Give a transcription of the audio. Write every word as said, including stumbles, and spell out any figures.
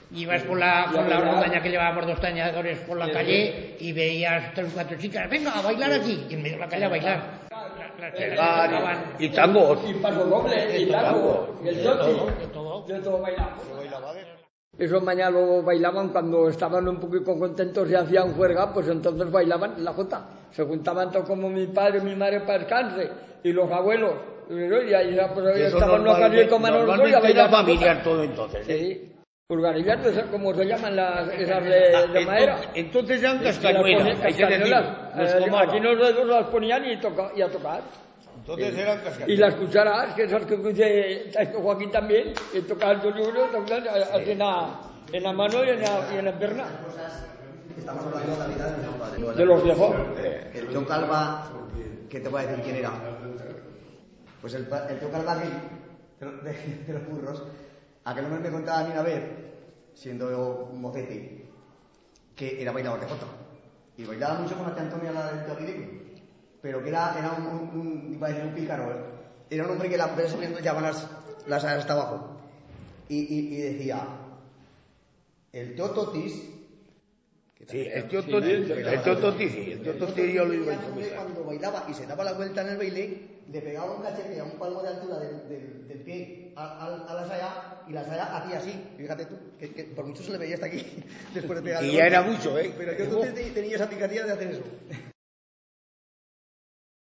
ibas por la, por la montaña que llevábamos dos tañadores por la calle y veías tres o cuatro chicas, venga, a bailar aquí, y en medio de la calle a bailar. Y tangos. Y paso doble, y tangos, y el choti. De todo. De todo bailamos. Esos mañana lo bailaban cuando estaban un poquito contentos y hacían juerga, pues entonces bailaban la jota. Se juntaban todos como mi padre y mi madre para descanse, y los abuelos. Y ahí pues, estaban los calle y tomaron los dos y a bailar. Familiar todo entonces. ¿eh? Sí. Urganillas, de ser como se llaman las esas de, de madera. Entonces eran cascanuelas. Aquí los dedos las ponían y, toca, y a tocar. Entonces eran cascanuelas. Y las cucharas, que esas que dice Joaquín también, que tocaban los libros, tocaban así en la, en la mano y en la, y en la pierna. Estamos hablando de la vida de nuestro padre. De los viejos. El tío Calva, ¿qué te voy a decir quién era? Pues el, el tío Calva de, de, de los burros. Aquel hombre me contaba a mí una vez, siendo un mocete, que era bailador de jota. Y bailaba mucho con la tía Antonia, la del Teoguilín, pero que era, era un, un, un, iba a decir un pícaro, ¿eh? Era un hombre que la mujer subiendo llaman las, las hasta abajo. Y, y, y decía, el tío Totis. Sí, el tío Totis, el tío Totis, sí, el tío Totis yo lo iba a decir. Cuando bailaba y se daba la vuelta en el baile, le pegaba un cachete a un palmo de altura del, del, del pie a, a, a la saya y la saya hacía así. Fíjate tú, que, que por mucho se le veía hasta aquí después de pegarle. Y ya era mucho, ¿eh? Pero yo no tenía esa picardía de hacer eso.